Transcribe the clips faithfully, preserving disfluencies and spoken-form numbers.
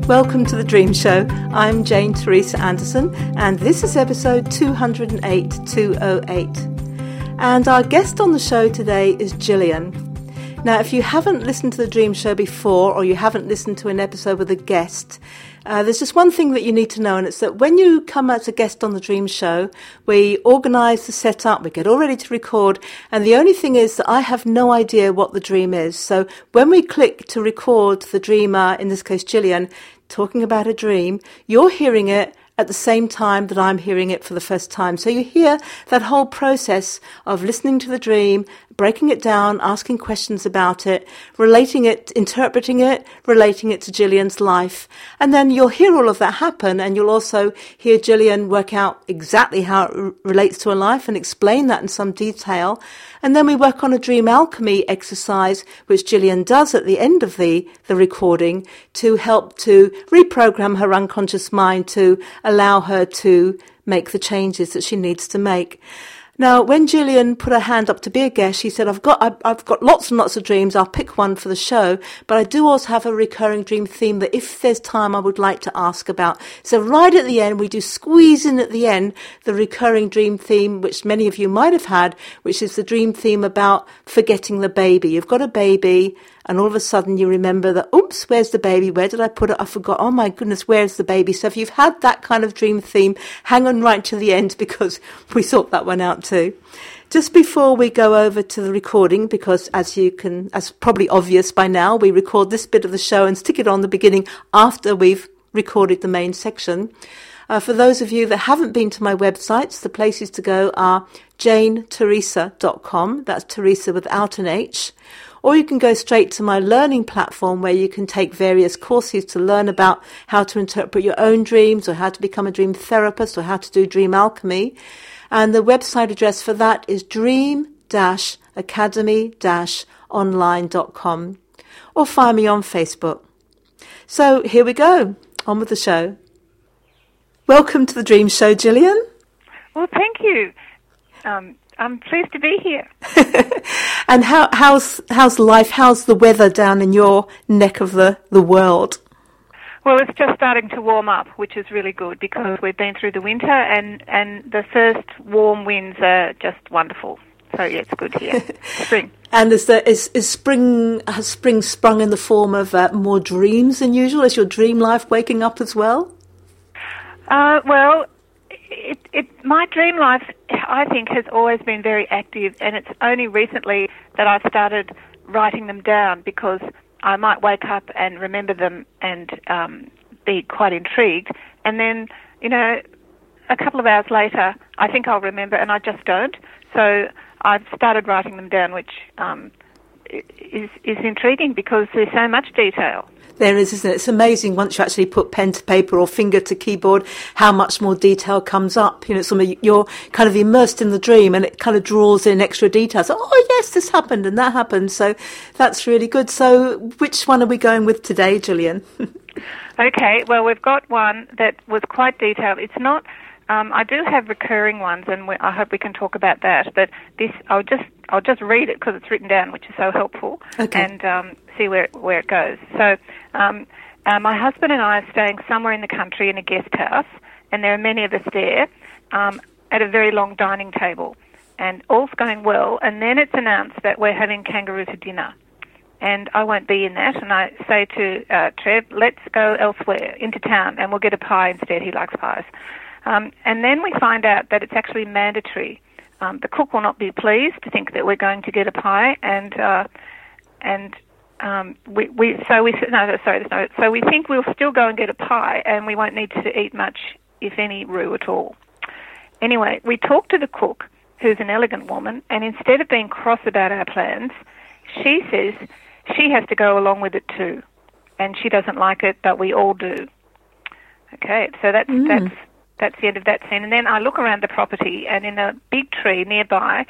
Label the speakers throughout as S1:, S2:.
S1: Welcome to The Dream Show. I'm Jane Teresa Anderson, and this is episode two hundred eight, two oh eight. And our guest on the show today is Gillian. Now, if you haven't listened to The Dream Show before, or you haven't listened to an episode with a guest, uh, there's just one thing that you need to know, and it's that when you come as a guest on The Dream Show, we organise the setup, we get all ready to record, and the only thing is that I have no idea what the dream is. So when we click to record the dreamer, in this case Gillian, talking about a dream, you're hearing it at the same time that I'm hearing it for the first time. So you hear that whole process of listening to the dream, breaking it down, asking questions about it, relating it, interpreting it, relating it to Gillian's life. And then you'll hear all of that happen, and you'll also hear Gillian work out exactly how it r- relates to her life and explain that in some detail. And then we work on a dream alchemy exercise, which Gillian does at the end of the, the recording to help to reprogram her unconscious mind to allow her to make the changes that she needs to make. Now, when Gillian put her hand up to be a guest, she said, I've got I've, I've got lots and lots of dreams. I'll pick one for the show, but I do also have a recurring dream theme that if there's time, I would like to ask about. So right at the end, we do squeeze in at the end the recurring dream theme, which many of you might have had, which is the dream theme about forgetting the baby. You've got a baby, and all of a sudden you remember that, oops, where's the baby? Where did I put it? I forgot. Oh my goodness, where's the baby? So if you've had that kind of dream theme, hang on right to the end because we sort that one out too. Just before we go over to the recording, because as you can, as probably obvious by now, we record this bit of the show and stick it on the beginning after we've recorded the main section. Uh, for those of you that haven't been to my websites, the places to go are jane teresa dot com. That's Teresa without an H. Or you can go straight to my learning platform where you can take various courses to learn about how to interpret your own dreams or how to become a dream therapist or how to do dream alchemy. And the website address for that is dream dash academy dash online dot com. Or find me on Facebook. So here we go. On with the show. Welcome to The Dream Show, Gillian.
S2: Well, thank you. Um, I'm pleased to be here.
S1: And how, how's how's life? How's the weather down in your neck of the, the world?
S2: Well, it's just starting to warm up, which is really good because we've been through the winter and, and the first warm winds are just wonderful. So, yeah, it's good here. Spring.
S1: And is, there, is, is spring, has spring sprung in the form of uh, more dreams than usual? Is your dream life waking up as well?
S2: Uh, well, it, it, my dream life, I think, has always been very active, and it's only recently that I've started writing them down because I might wake up and remember them and um, be quite intrigued, and then, you know, a couple of hours later, I think I'll remember, and I just don't. So I've started writing them down, which um, is, is intriguing because there's so much detail.
S1: There is, isn't it? It's amazing once you actually put pen to paper or finger to keyboard, how much more detail comes up. You know, it's something you're kind of immersed in the dream and it kind of draws in extra details. Oh, yes, this happened and that happened. So that's really good. So which one are we going with today, Gillian?
S2: Okay, well, we've got one that was quite detailed. It's not... Um, I do have recurring ones, and we, I hope we can talk about that. But this, I'll just, I'll just read it because it's written down, which is so helpful,
S1: okay.
S2: and um, see where where it goes. So, um, uh, my husband and I are staying somewhere in the country in a guest house, and there are many of us there um, at a very long dining table, and all's going well. And then it's announced that we're having kangaroo for dinner, and I won't be in that. And I say to uh, Trev, "Let's go elsewhere into town, and we'll get a pie instead. He likes pies." Um, and then we find out that it's actually mandatory. Um, the cook will not be pleased to think that we're going to get a pie, and uh, and um, we, we so we no sorry no so we think we'll still go and get a pie, and we won't need to eat much, if any, roux at all. Anyway, we talk to the cook, who's an elegant woman, and instead of being cross about our plans, she says she has to go along with it too, and she doesn't like it, but we all do. Okay, so that's mm. that's. That's the end of that scene. And then I look around the property, and in a big tree nearby,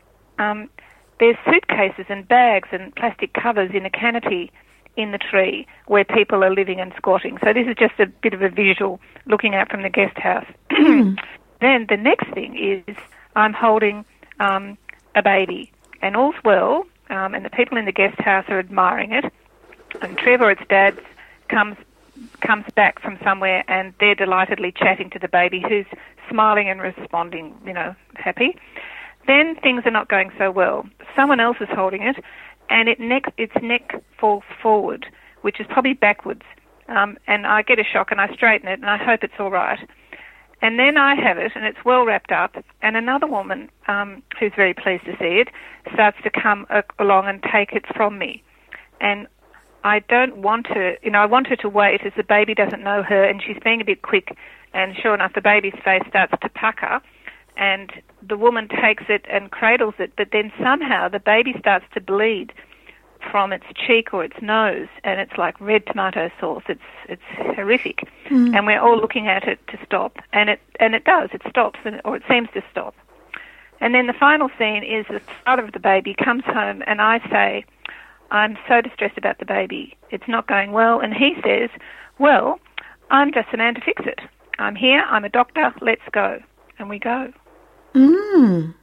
S2: um, there's suitcases and bags and plastic covers in a canopy in the tree where people are living and squatting. So this is just a bit of a visual looking out from the guest house. Mm. Then the next thing is I'm holding um, a baby, and all's well, um, and the people in the guest house are admiring it. And Trevor, its dad, comes comes back from somewhere and they're delightedly chatting to the baby who's smiling and responding, you know, happy. Then things are not going so well. Someone else is holding it, and it neck, its neck falls forward, which is probably backwards. Um, and I get a shock and I straighten it and I hope it's all right. And then I have it and it's well wrapped up, and another woman um, who's very pleased to see it starts to come uh, along and take it from me. And I don't want her, you know, I want her to wait as the baby doesn't know her, and she's being a bit quick, and sure enough the baby's face starts to pucker, and the woman takes it and cradles it, but then somehow the baby starts to bleed from its cheek or its nose, and it's like red tomato sauce. It's it's horrific, mm. and we're all looking at it to stop, and it and it does. It stops, and, or it seems to stop. And then the final scene is the father of the baby comes home, and I say, "I'm so distressed about the baby. It's not going well." And he says, "Well, I'm just the man to fix it. I'm here. I'm a doctor. Let's go." And we go.
S1: Mm.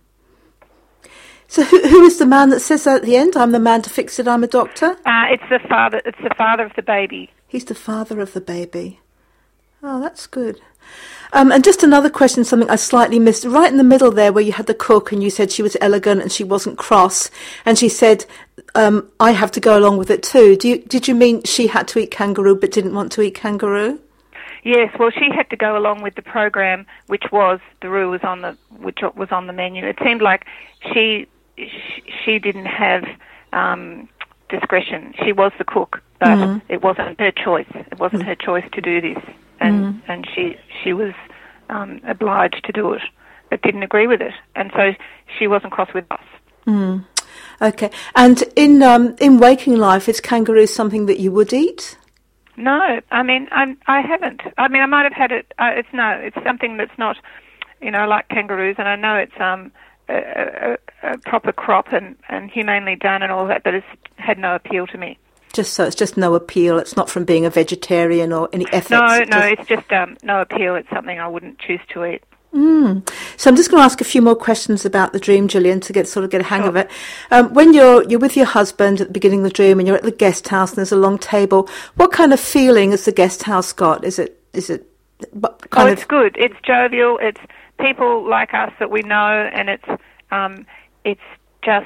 S1: So who, who is the man that says that at the end? I'm the man to fix it, I'm a doctor?
S2: Uh, it's the father. It's the father of the baby.
S1: He's the father of the baby. Oh, that's good. Um, and just another question, something I slightly missed. Right in the middle there where you had the cook and you said she was elegant and she wasn't cross, and she said, um, I have to go along with it too. Do you, did you mean she had to eat kangaroo but didn't want to eat kangaroo?
S2: Yes, well, she had to go along with the program, which was the roux was on the which was on the menu. It seemed like she she, she didn't have um, discretion. She was the cook, but mm. it wasn't her choice. It wasn't mm. her choice to do this, and mm. and she she was um, obliged to do it, but didn't agree with it, and so she wasn't cross with us.
S1: Mm. Okay, and in um, in waking life, is kangaroo something that you would eat?
S2: No, I mean, I'm, I haven't. I mean, I might have had it. Uh, it's no, it's something that's not, you know, like kangaroos, and I know it's um a, a, a proper crop and, and humanely done and all that, but it's had no appeal to me.
S1: Just so it's just no appeal. It's not from being a vegetarian or any ethics.
S2: No,
S1: it's
S2: no,
S1: just...
S2: it's just um no appeal. It's something I wouldn't choose to eat.
S1: Mm. So I'm just going to ask a few more questions about the dream, Gillian, to get sort of get a hang sure. of it. Um, when you're you're with your husband at the beginning of the dream, and you're at the guest house, and there's a long table, what kind of feeling has the guest house got? Is it is it? What kind
S2: oh, it's
S1: of...
S2: good. It's jovial. It's people like us that we know, and it's um it's just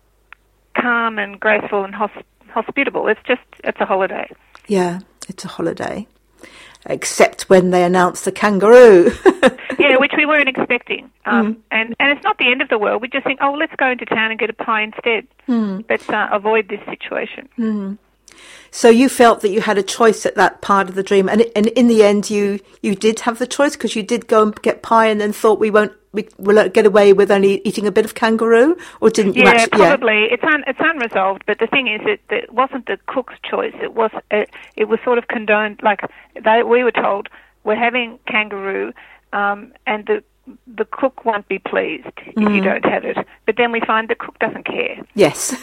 S2: calm and graceful and hosp- hospitable. It's just it's a holiday.
S1: Yeah, it's a holiday. Except when they announce the kangaroo.
S2: Yeah, which we weren't expecting. Um,
S1: mm.
S2: and, and it's not the end of the world. We just think, oh, let's go into town and get a pie instead.
S1: Mm.
S2: Let's uh, avoid this situation.
S1: Mm. So you felt that you had a choice at that part of the dream. And, and in the end, you, you did have the choice because you did go and get pie and then thought we won't we will get away with only eating a bit of kangaroo? Or didn't you
S2: yeah,
S1: actually?
S2: Probably.
S1: Yeah,
S2: it's un, it's unresolved. But the thing is, it, it wasn't the cook's choice. It was it, it was sort of condoned. Like they, we were told, we're having kangaroo, um, and the the cook won't be pleased if mm. you don't have it. But then we find the cook doesn't care.
S1: Yes.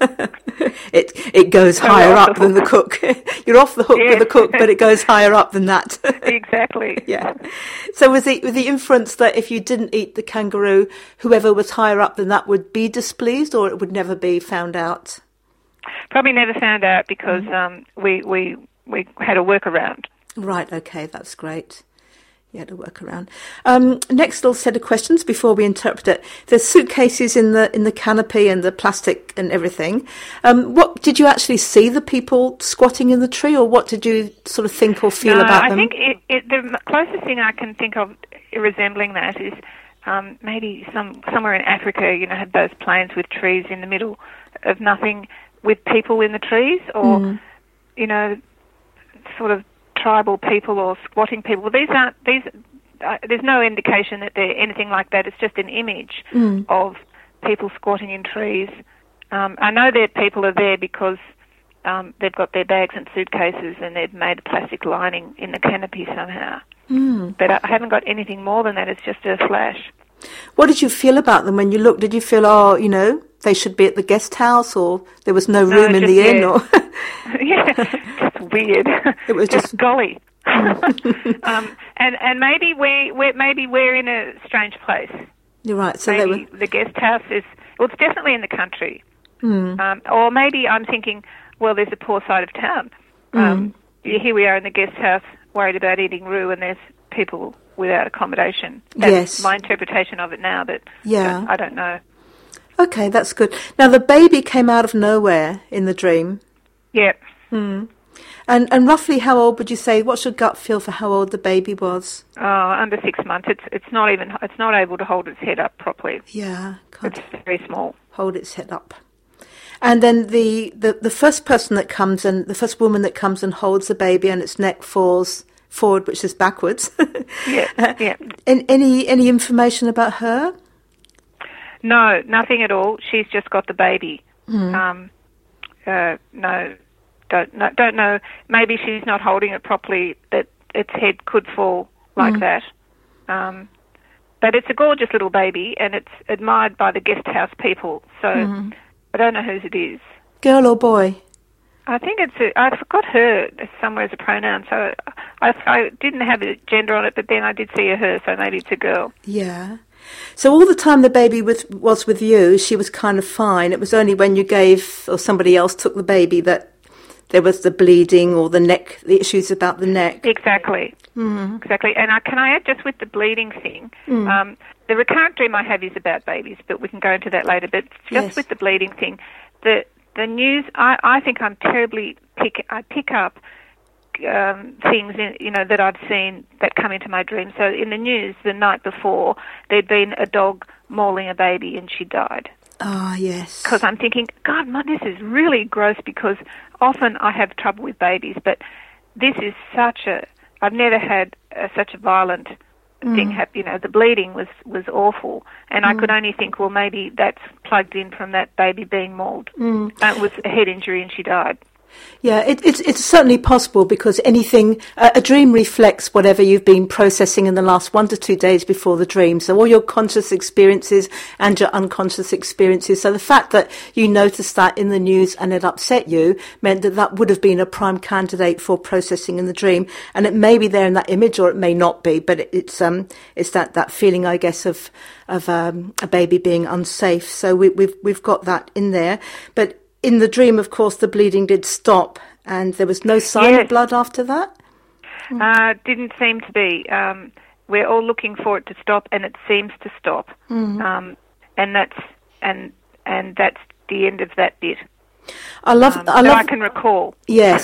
S1: it it goes so higher up the than the cook. You're off the hook
S2: yes.
S1: with the cook, but it goes higher up than that.
S2: Exactly.
S1: Yeah. So was the, was the inference that if you didn't eat the kangaroo, whoever was higher up than that would be displeased, or it would never be found out?
S2: Probably never found out because mm. um, we, we, we had a workaround.
S1: Right, okay, that's great. You had to work around. Um, next little set of questions before we interpret it. There's suitcases in the in the canopy and the plastic and everything. Um, what did you actually see the people squatting in the tree, or what did you sort of think or feel
S2: no,
S1: about
S2: I
S1: them?
S2: I think it, it, the closest thing I can think of resembling that is um, maybe some somewhere in Africa. You know, had those plains with trees in the middle of nothing, with people in the trees, or mm. you know, sort of tribal people or squatting people. These aren't these. Uh, there's no indication that they're anything like that. It's just an image
S1: mm.
S2: of people squatting in trees. Um, I know that people are there because um, they've got their bags and suitcases and they've made a plastic lining in the canopy somehow.
S1: Mm.
S2: But I haven't got anything more than that. It's just a flash.
S1: What did you feel about them when you looked? Did you feel, oh, you know, they should be at the guest house, or there was no room
S2: no,
S1: in the
S2: yeah.
S1: inn? Or
S2: yeah, just weird.
S1: It was just,
S2: just golly. um, and and maybe we we're, maybe we're in a strange place.
S1: You're right. So
S2: maybe
S1: they were...
S2: the guest house is well, it's definitely in the country.
S1: Mm.
S2: Um, or maybe I'm thinking, well, there's a poor side of town. Um,
S1: mm.
S2: here we are in the guest house, worried about eating roux, and there's people without accommodation. That's
S1: yes.
S2: my interpretation of it now, but
S1: yeah.
S2: I don't know.
S1: Okay, that's good. Now, the baby came out of nowhere in the dream.
S2: Yeah.
S1: Hmm. And and roughly how old would you say? What's your gut feel for how old the baby was?
S2: Oh, under six months. It's it's not even it's not able to hold its head up properly.
S1: Yeah, can't
S2: it's very small.
S1: Hold its head up. And then the, the, the first person that comes and the first woman that comes and holds the baby and its neck falls forward, which is backwards.
S2: Yeah, yeah.
S1: And any any information about her?
S2: No, nothing at all. She's just got the baby.
S1: Mm.
S2: Um, uh, no, don't no, don't know. Maybe she's not holding it properly. That its head could fall like
S1: Mm.
S2: that. Um, but it's a gorgeous little baby, and it's admired by the guest house people. So
S1: Mm.
S2: I don't know whose it is.
S1: Girl or boy?
S2: I think it's. A, I forgot her somewhere as a pronoun, so I, I didn't have a gender on it. But then I did see a her, so maybe it's a girl.
S1: Yeah. So all the time the baby with, was with you, she was kind of fine. It was only when you gave or somebody else took the baby that there was the bleeding or the neck, the issues about the neck.
S2: Exactly.
S1: Mm.
S2: Exactly. And I, can I add just with the bleeding thing?
S1: Mm.
S2: Um, the recurrent dream I have is about babies, but we can go into that later. But just
S1: Yes.
S2: with the bleeding thing, the the news. I, I think I'm terribly pick. I pick up um, things in, you know that I've seen that come into my dream. So in the news the night before, there'd been a dog mauling a baby and she died.
S1: Ah, yes.
S2: Because I'm thinking, God, my, this is really gross, because often I have trouble with babies, but this is such a, I've never had uh, such a violent
S1: Mm.
S2: thing happen. You know, the bleeding was, was awful, and
S1: Mm.
S2: I could only think, well, maybe that's plugged in from that baby being mauled.
S1: Mm.
S2: Uh, it was a head injury and she died.
S1: Yeah, it, it's it's certainly possible, because anything, uh, a dream reflects whatever you've been processing in the last one to two days before the dream. So all your conscious experiences and your unconscious experiences. So the fact that you noticed that in the news and it upset you meant that that would have been a prime candidate for processing in the dream. And it may be there in that image, or it may not be, but it, it's um it's that, that feeling, I guess, of of um, a baby being unsafe. So we, we've we've got that in there, but. In the dream, of course, the bleeding did stop, and there was no sign
S2: Yes.
S1: of blood after that?
S2: Uh, didn't seem to be. Um, we're all looking for it to stop, and it seems to stop.
S1: Mm.
S2: Um, and that's and and that's the end of that bit.
S1: I love...
S2: Um,
S1: I
S2: that
S1: love.
S2: I can recall.
S1: Yes.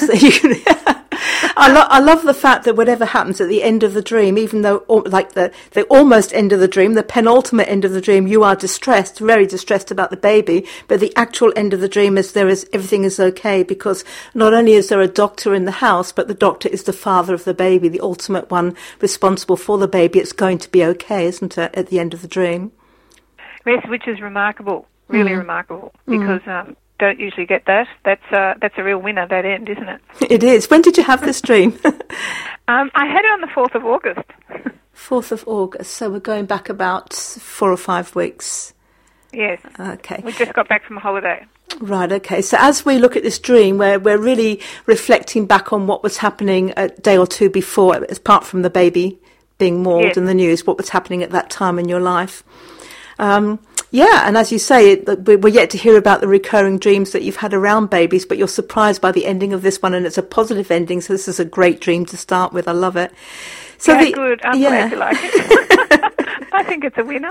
S1: I, lo- I love the fact that whatever happens at the end of the dream, even though, or, like the, the almost end of the dream, the penultimate end of the dream, you are distressed, very distressed about the baby, but the actual end of the dream is there is, everything is okay, because not only is there a doctor in the house, but the doctor is the father of the baby, the ultimate one responsible for the baby. It's going to be okay, isn't it, at the end of the dream?
S2: Yes, which is remarkable, really
S1: Mm.
S2: remarkable, because um, don't usually get that. That's uh, that's a real winner, that end, isn't it?
S1: It is. When did you have this dream?
S2: um, I had it on the fourth of August.
S1: fourth of August, so we're going back about four or five weeks.
S2: Yes.
S1: Okay.
S2: We just got back from holiday.
S1: Right, okay. So as we look at this dream, we're, we're really reflecting back on what was happening a day or two before, apart from the baby being mauled
S2: Yes.
S1: in the news, what was happening at that time in your life. Um, yeah, and as you say, it, we're yet to hear about the recurring dreams that you've had around babies, but you're surprised by the ending of this one, and it's a positive ending, so this is a great dream to start with. I love it. So
S2: yeah,
S1: the,
S2: good. I'm
S1: yeah.
S2: glad you like it. I think it's a winner.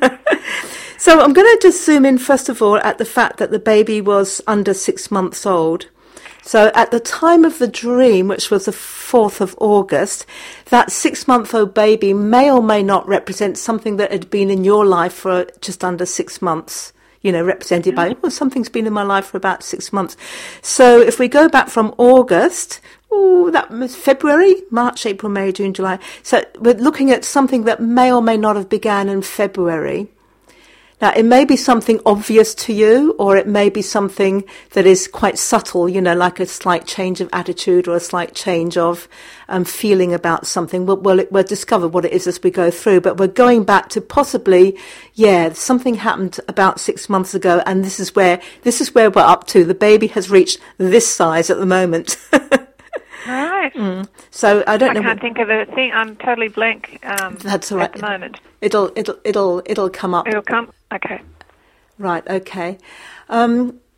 S1: So I'm going to just zoom in, first of all, at the fact that the baby was under six months old. So at the time of the dream, which was the fourth of August, that six-month-old baby may or may not represent something that had been in your life for just under six months, you know, represented by, well, something's been in my life for about six months. So if we go back from August, oh, that was February, March, April, May, June, July. So we're looking at something that may or may not have began in February. Now, it may be something obvious to you, or it may be something that is quite subtle, you know, like a slight change of attitude or a slight change of um, feeling about something. We'll, we'll, we'll discover what it is as we go through, but we're going back to possibly, yeah, something happened about six months ago, and this is where, this is where we're up to. The baby has reached this size at the moment.
S2: Right.
S1: Mm. So I don't
S2: I
S1: know.
S2: I can't think of a thing. I'm totally blank um,
S1: That's all right.
S2: at the moment.
S1: It'll, it'll, it'll, it'll come up.
S2: It'll come. Okay.
S1: Right, okay. Um,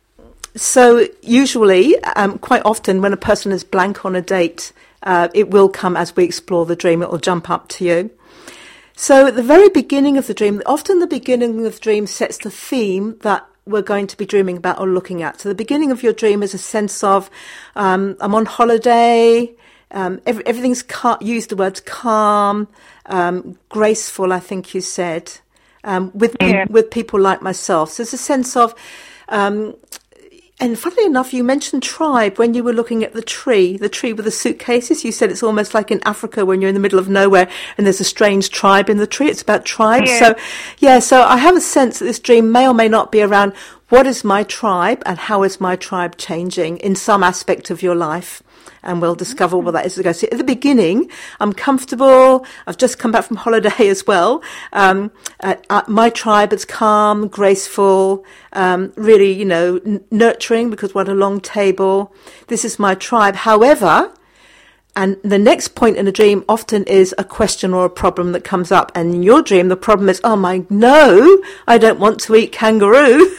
S1: so usually, um, quite often when a person is blank on a date, uh, it will come as we explore the dream. It will jump up to you. So at the very beginning of the dream, often the beginning of the dream sets the theme that we're going to be dreaming about or looking at. So the beginning of your dream is a sense of, um, I'm on holiday, um, every, everything's, cal- use the words calm, um, graceful, I think you said, um, with,
S2: yeah.
S1: with people like myself. So there's a sense of, um, and funnily enough, you mentioned tribe when you were looking at the tree, the tree with the suitcases. You said it's almost like in Africa when you're in the middle of nowhere and there's a strange tribe in the tree. It's about tribes.
S2: Yeah.
S1: So, yeah, so I have a sense that this dream may or may not be around what is my tribe and how is my tribe changing in some aspect of your life. And we'll discover what that is as we go. So at the beginning, I'm comfortable. I've just come back from holiday as well. Um, uh, uh, my tribe is calm, graceful, um, really, you know, n- nurturing because we're at a long table. This is my tribe. However, and the next point in a dream often is a question or a problem that comes up. And in your dream, the problem is, oh my, no, I don't want to eat kangaroo.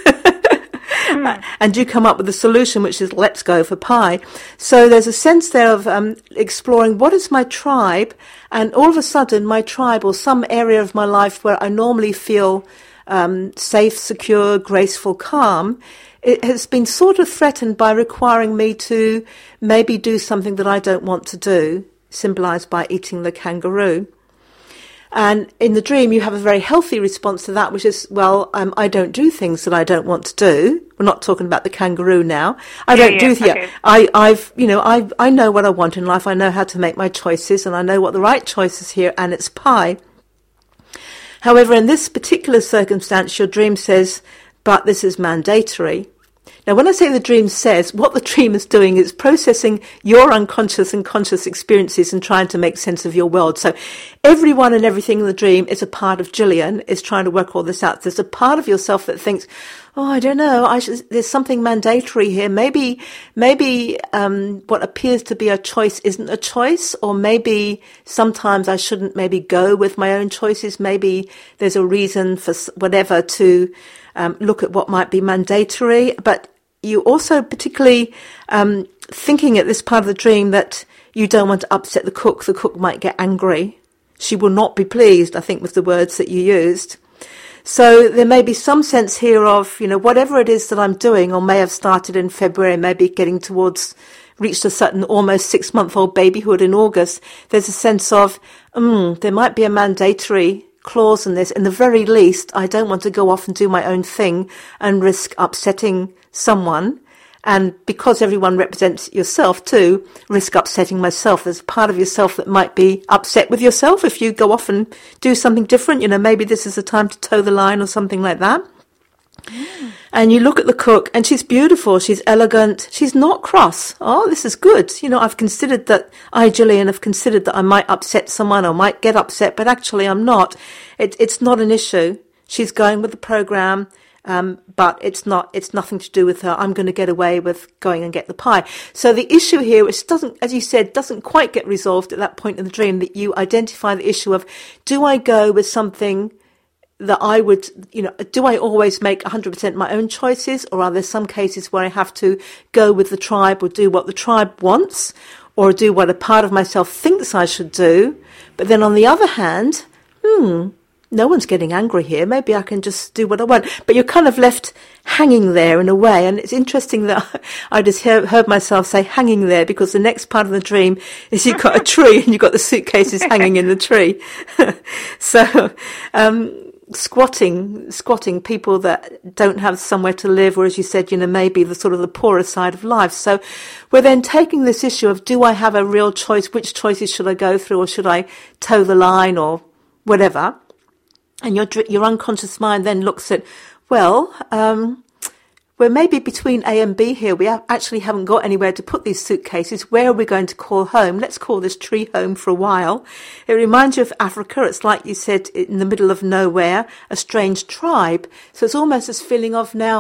S1: And you come up with a solution, which is let's go for pie. So there's a sense there of um, exploring what is my tribe, and all of a sudden my tribe or some area of my life where I normally feel um, safe, secure, graceful, calm, it has been sort of threatened by requiring me to maybe do something that I don't want to do, symbolized by eating the kangaroo. And in the dream, you have a very healthy response to that, which is, well, um, I don't do things that I don't want to do. We're not talking about the kangaroo now. I
S2: yeah,
S1: don't
S2: yeah,
S1: do the,
S2: okay.
S1: I, I've, you know, I, I know what I want in life. I know how to make my choices, and I know what the right choice is here, and it's pie. However, in this particular circumstance, your dream says, but this is mandatory. Now, when I say the dream says, what the dream is doing is processing your unconscious and conscious experiences and trying to make sense of your world. So everyone and everything in the dream is a part of Gillian, is trying to work all this out. There's a part of yourself that thinks, oh, I don't know, I should, there's something mandatory here. Maybe, maybe um, what appears to be a choice isn't a choice, or maybe sometimes I shouldn't maybe go with my own choices. Maybe there's a reason for whatever to um, look at what might be mandatory. But you also particularly um, thinking at this part of the dream that you don't want to upset the cook. The cook might get angry. She will not be pleased, I think, with the words that you used. So there may be some sense here of, you know, whatever it is that I'm doing, or may have started in February, maybe getting towards, reached a certain almost six-month-old babyhood in August. There's a sense of, mm, there might be a mandatory clause in this. In the very least, I don't want to go off and do my own thing and risk upsetting someone. And because everyone represents yourself too, risk upsetting myself. There's a part of yourself that might be upset with yourself if you go off and do something different. You know, maybe this is the time to toe the line or something like that. Mm. And you look at the cook and she's beautiful. She's elegant. She's not cross. Oh, this is good. You know, I've considered that, I, Gillian, have considered that I might upset someone or might get upset, but actually I'm not. It, it's not an issue. She's going with the program. Um, but it's not, it's nothing to do with her. I'm going to get away with going and get the pie. So the issue here, which doesn't, as you said, doesn't quite get resolved at that point in the dream, that you identify the issue of, do I go with something that I would, you know, do I always make one hundred percent my own choices, or are there some cases where I have to go with the tribe or do what the tribe wants, or do what a part of myself thinks I should do? But then on the other hand, hmm, no one's getting angry here. Maybe I can just do what I want. But you're kind of left hanging there in a way. And it's interesting that I just hear, heard myself say hanging there, because the next part of the dream is you've got a tree and you've got the suitcases hanging in the tree. So, um, squatting, squatting people that don't have somewhere to live, or as you said, you know, maybe the sort of the poorer side of life. So we're then taking this issue of, do I have a real choice? Which choices should I go through, or should I toe the line or whatever? And your your unconscious mind then looks at, well, um, we're maybe between A and B here. We have, actually haven't got anywhere to put these suitcases. Where are we going to call home? Let's call this tree home for a while. It reminds you of Africa. It's like you said, in the middle of nowhere, a strange tribe. So it's almost this feeling of now,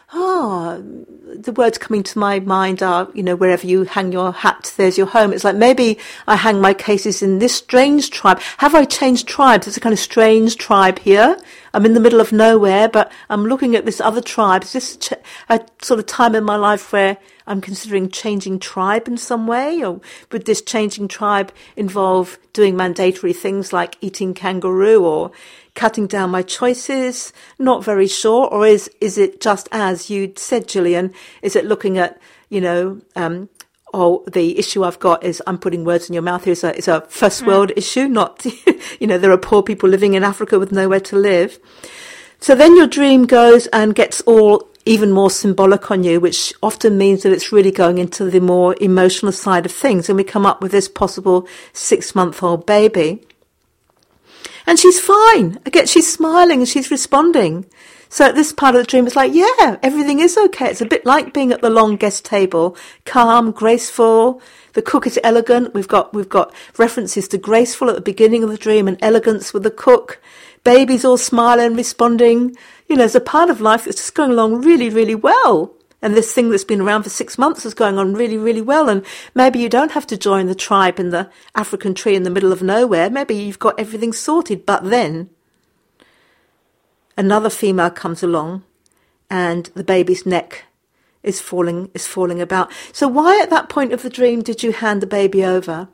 S1: oh, the words coming to my mind are, you know, wherever you hang your hat, there's your home. It's like, maybe I hang my cases in this strange tribe. Have I changed tribes? It's a kind of strange tribe here. I'm in the middle of nowhere, but I'm looking at this other tribe. Is this ch- a sort of time in my life where I'm considering changing tribe in some way? Or would this changing tribe involve doing mandatory things like eating kangaroo or cutting down my choices? Not very sure. Or is is it just as you said, Gillian, is it looking at, you know, um, oh, the issue I've got is, I'm putting words in your mouth here, is a, is a first world mm. issue, not, you know, there are poor people living in Africa with nowhere to live. So then your dream goes and gets all even more symbolic on you, which often means that it's really going into the more emotional side of things. And we come up with this possible six-month-old baby. And she's fine. Again, she's smiling and she's responding. So at this part of the dream, it's like, yeah, everything is okay. It's a bit like being at the long guest table, calm, graceful. The cook is elegant. We've got we've got references to graceful at the beginning of the dream and elegance with the cook. Baby's all smiling, responding. You know, there's a part of life that's just going along really, really well. And this thing that's been around for six months is going on really, really well. And maybe you don't have to join the tribe in the African tree in the middle of nowhere. Maybe you've got everything sorted. But then another female comes along and the baby's neck is falling, is falling about. So why at that point of the dream did you hand the baby over?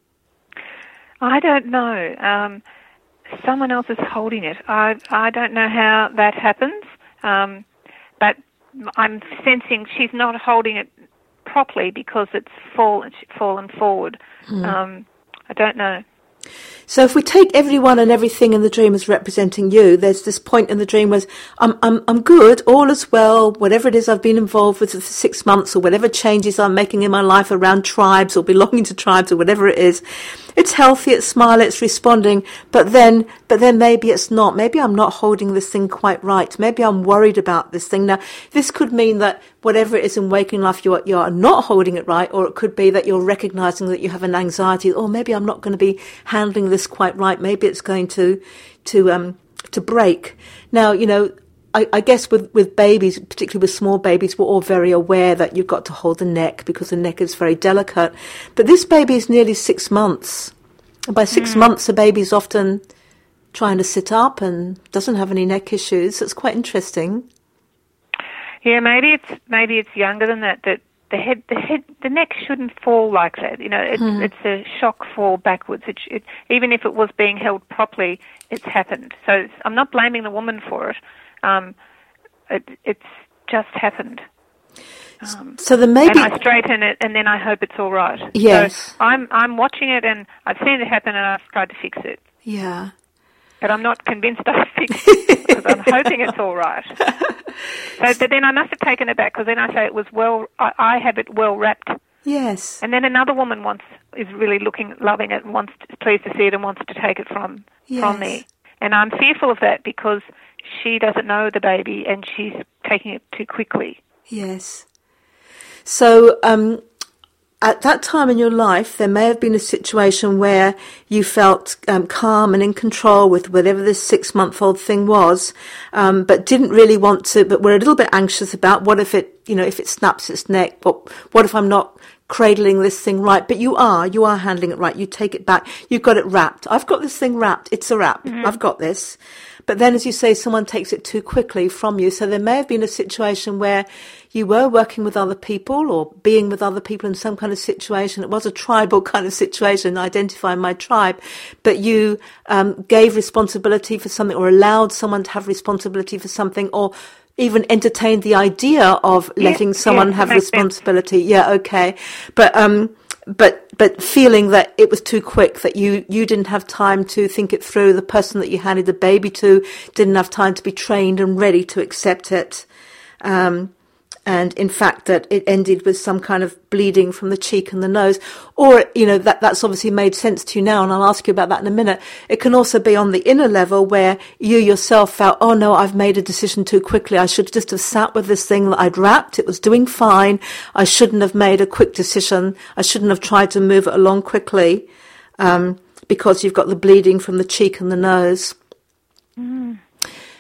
S2: I don't know. Um, someone else is holding it. I I don't know how that happens. Um, but I'm sensing she's not holding it properly because it's fallen, fallen forward. Mm. Um, I don't know.
S1: So if we take everyone and everything in the dream as representing you, there's this point in the dream where I'm, I'm, I'm good, all is well, whatever it is I've been involved with for six months or whatever changes I'm making in my life around tribes or belonging to tribes or whatever it is, it's healthy, it's smiling, it's responding, but then, but then maybe it's not. Maybe I'm not holding this thing quite right. Maybe I'm worried about this thing. Now, this could mean that whatever it is in waking life, you're, you're not holding it right, or it could be that you're recognizing that you have an anxiety, or maybe I'm not going to be handling this quite right. Maybe it's going to, to, um, to break. Now, you know, I, I guess with, with babies, particularly with small babies, we're all very aware that you've got to hold the neck because the neck is very delicate. But this baby is nearly six months. And by six mm. months, the baby's often trying to sit up and doesn't have any neck issues. It's quite interesting.
S2: Yeah, maybe it's maybe it's younger than that. That the head, the head, the neck shouldn't fall like that. You know, it's, mm. it's a shock fall backwards. It, it, even if it was being held properly, it's happened. So it's, I'm not blaming the woman for it. Um, it it's just happened. Um,
S1: so the maybe,
S2: and I straighten it, and then I hope it's all right.
S1: Yes,
S2: so I'm I'm watching it, and I've seen it happen, and I've tried to fix it.
S1: Yeah,
S2: but I'm not convinced I've fixed it because I'm hoping it's all right. So, but then I must have taken it back because then I say it was well. I, I have it well wrapped.
S1: Yes,
S2: and then another woman wants is really looking, loving it, and wants to, pleased to see it, and wants to take it from
S1: yes.
S2: from me. And I'm fearful of that because she doesn't know the baby, and she's taking it too quickly.
S1: Yes. So um, at that time in your life, there may have been a situation where you felt um, calm and in control with whatever this six-month-old thing was, um, but didn't really want to, but were a little bit anxious about what if it, you know, if it snaps its neck, what, what if I'm not cradling this thing right? But you are, you are handling it right. You take it back. You've got it wrapped. I've got this thing wrapped. It's a wrap. Mm-hmm. I've got this. But then, as you say, someone takes it too quickly from you. So there may have been a situation where you were working with other people or being with other people in some kind of situation. It was a tribal kind of situation, identifying my tribe. But you um, gave responsibility for something or allowed someone to have responsibility for something, or even entertained the idea of letting yes, someone yes, have responsibility. Sense. Yeah, okay. But um, but but feeling that it was too quick, that you, you didn't have time to think it through. The person that you handed the baby to didn't have time to be trained and ready to accept it. Um, and in fact that it ended with some kind of bleeding from the cheek and the nose. Or, you know, that that's obviously made sense to you now, and I'll ask you about that in a minute. It can also be on the inner level where you yourself felt, oh no, I've made a decision too quickly. I should just have sat with this thing that I'd wrapped. It was doing fine. I shouldn't have made a quick decision. I shouldn't have tried to move it along quickly, um, because you've got the bleeding from the cheek and the nose.
S2: Mm.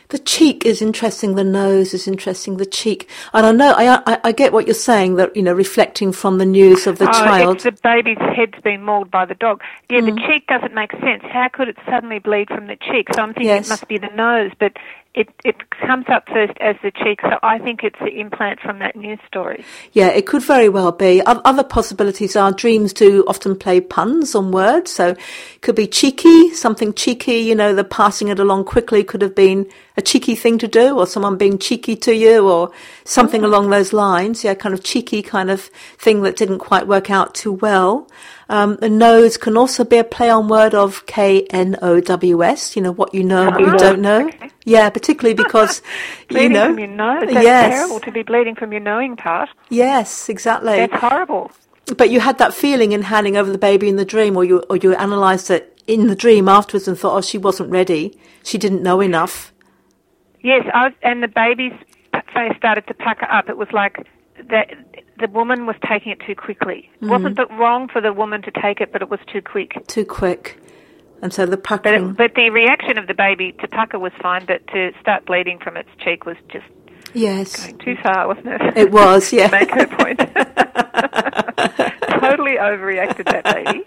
S1: The cheek is interesting. The nose is interesting. The cheek, and I know I, I I get what you're saying. That you know, reflecting from the news of the
S2: oh,
S1: child.
S2: It's the baby's head's been mauled by the dog. Yeah, mm. the cheek doesn't make sense. How could it suddenly bleed from the cheek? So I'm thinking yes. it must be the nose, but it it comes up first as the cheek. So I think it's the implant from that news story.
S1: Yeah, it could very well be. Other possibilities are dreams do often play puns on words. So it could be cheeky, something cheeky. You know, the passing it along quickly could have been a cheeky thing to do, or someone being cheeky to you, or something oh. along those lines. Yeah, kind of cheeky kind of thing that didn't quite work out too well. Um, the nose can also be a play on word of K N O W S, you know, what you know and what you don't know.
S2: Okay.
S1: Yeah, particularly because,
S2: bleeding
S1: you know.
S2: from your nose, that's
S1: yes.
S2: terrible to be bleeding from your knowing part.
S1: Yes, exactly.
S2: That's horrible.
S1: But you had that feeling in handing over the baby in the dream, or you or you analysed it in the dream afterwards and thought, oh, she wasn't ready. She didn't know enough.
S2: Yes, I was, and the baby's face started to pucker up. It was like that the woman was taking it too quickly. It mm. wasn't wrong for the woman to take it, but it was too quick.
S1: Too quick. And so the puckering...
S2: But, it, but the reaction of the baby to pucker was fine, but to start bleeding from its cheek was just
S1: yes.
S2: going too far, wasn't it?
S1: It was, yeah.
S2: To make her point. Totally overreacted, that baby.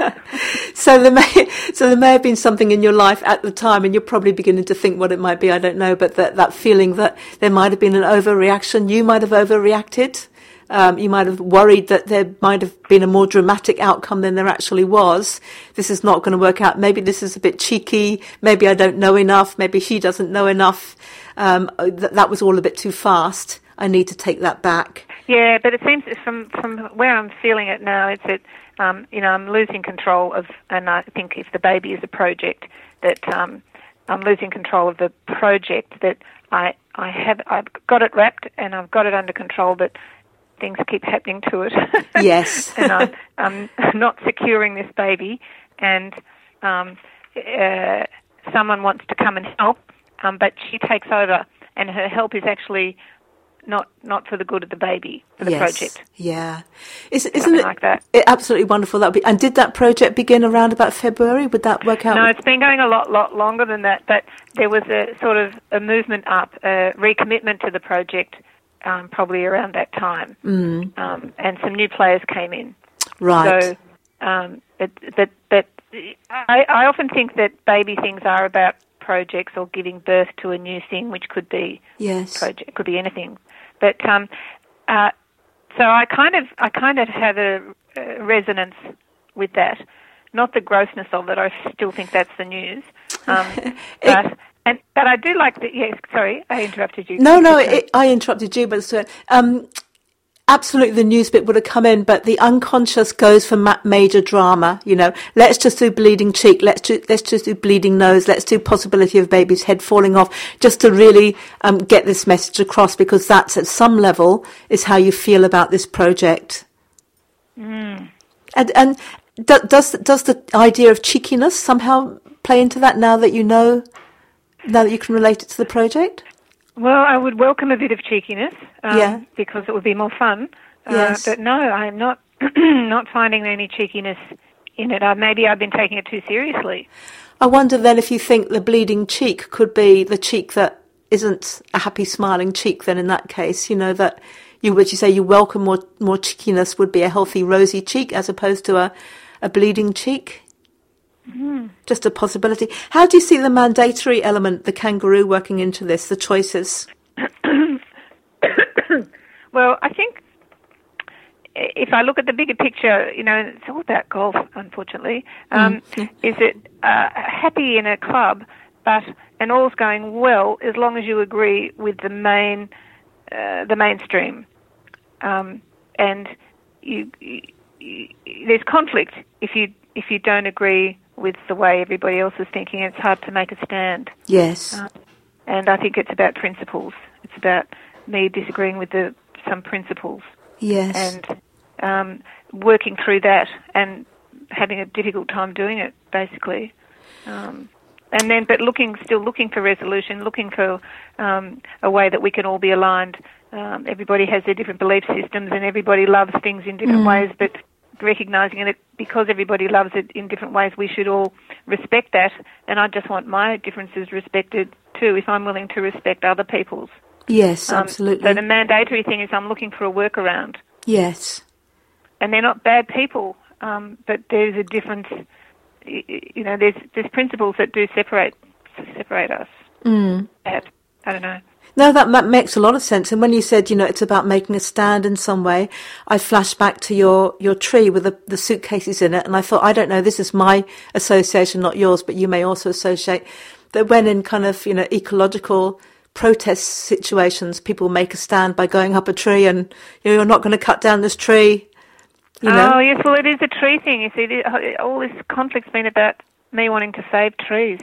S1: So there may so there may have been something in your life at the time, and you're probably beginning to think what it might be, I don't know, but that, that feeling that there might have been an overreaction, you might have overreacted. Um, you might have worried that there might have been a more dramatic outcome than there actually was. This is not going to work out. Maybe this is a bit cheeky. Maybe I don't know enough. Maybe she doesn't know enough. Um, th- that was all a bit too fast. I need to take that back.
S2: Yeah, but it seems from from where I'm feeling it now, it's that um, you know I'm losing control of, and I think if the baby is a project, that um, I'm losing control of the project. That I I have I've got it wrapped and I've got it under control, but things keep happening to it.
S1: Yes.
S2: And I'm, I'm not securing this baby, and um, uh, someone wants to come and help, um, but she takes over, and her help is actually not not for the good of the baby, for the
S1: yes.
S2: project.
S1: Yeah. Is, isn't
S2: Something
S1: it,
S2: like that.
S1: it absolutely wonderful? That would be, and did that project begin around about February? Would that work out?
S2: No, it's been going a lot, lot longer than that, but there was a sort of a movement up, a recommitment to the project, Um, probably around that time,
S1: mm.
S2: um, and some new players came in.
S1: Right.
S2: So, um, but, but, but I, I often think that baby things are about projects or giving birth to a new thing, which could be
S1: yes,
S2: project, could be anything. But um, uh, so I kind of, I kind of have a, a resonance with that. Not the grossness of it. I still think that's the news, um, but.
S1: it,
S2: And, but I do like the, yes, sorry, I interrupted you.
S1: No, no, it, I interrupted you, but so, um, absolutely the news bit would have come in, but the unconscious goes for ma- major drama, you know. Let's just do bleeding cheek, let's, do, let's just do bleeding nose, let's do possibility of baby's head falling off, just to really um, get this message across, because that's at some level is how you feel about this project.
S2: Mm.
S1: And, and do, does, does the idea of cheekiness somehow play into that now that you know... Now that you can relate it to the project?
S2: Well, I would welcome a bit of cheekiness, um,
S1: yeah.
S2: because it would be more fun.
S1: Yes.
S2: Uh, but no, I'm not not finding any cheekiness in it. Uh, maybe I've been taking it too seriously.
S1: I wonder then if you think the bleeding cheek could be the cheek that isn't a happy, smiling cheek. Then in that case, you know that you would you say you welcome more more cheekiness would be a healthy, rosy cheek as opposed to a a bleeding cheek.
S2: Mm.
S1: Just a possibility. How do you see the mandatory element, the kangaroo, working into this, the choices?
S2: Well, I think if I look at the bigger picture, you know, it's all about golf, unfortunately. Um, mm. Is it uh, happy in a club, but and all's going well as long as you agree with the main, uh, the mainstream, um, and you, you, you, there's conflict if you if you don't agree with the way everybody else is thinking. It's hard to make a stand.
S1: Yes.
S2: Uh, and I think it's about principles. It's about me disagreeing with the some principles.
S1: Yes.
S2: And um, working through that and having a difficult time doing it, basically. Um, and then, but looking, still looking for resolution, looking for um, a way that we can all be aligned. Um, everybody has their different belief systems and everybody loves things in different mm. ways, but recognising that because everybody loves it in different ways, we should all respect that. And I just want my differences respected too, if I'm willing to respect other people's.
S1: Yes,
S2: um,
S1: absolutely.
S2: So the mandatory thing is I'm looking for a workaround.
S1: Yes.
S2: And they're not bad people, um, but there's a difference. You know, there's there's principles that do separate separate us.
S1: Mm.
S2: Perhaps. I don't know.
S1: No, that, that makes a lot of sense. And when you said, you know, it's about making a stand in some way, I flashed back to your, your tree with the, the suitcases in it. And I thought, I don't know, this is my association, not yours, but you may also associate that when in kind of, you know, ecological protest situations, people make a stand by going up a tree and, you know, you're not going to cut down this tree. You know?
S2: Oh, yes, well, it is a tree thing. You see, all this conflict's been about me wanting to save trees.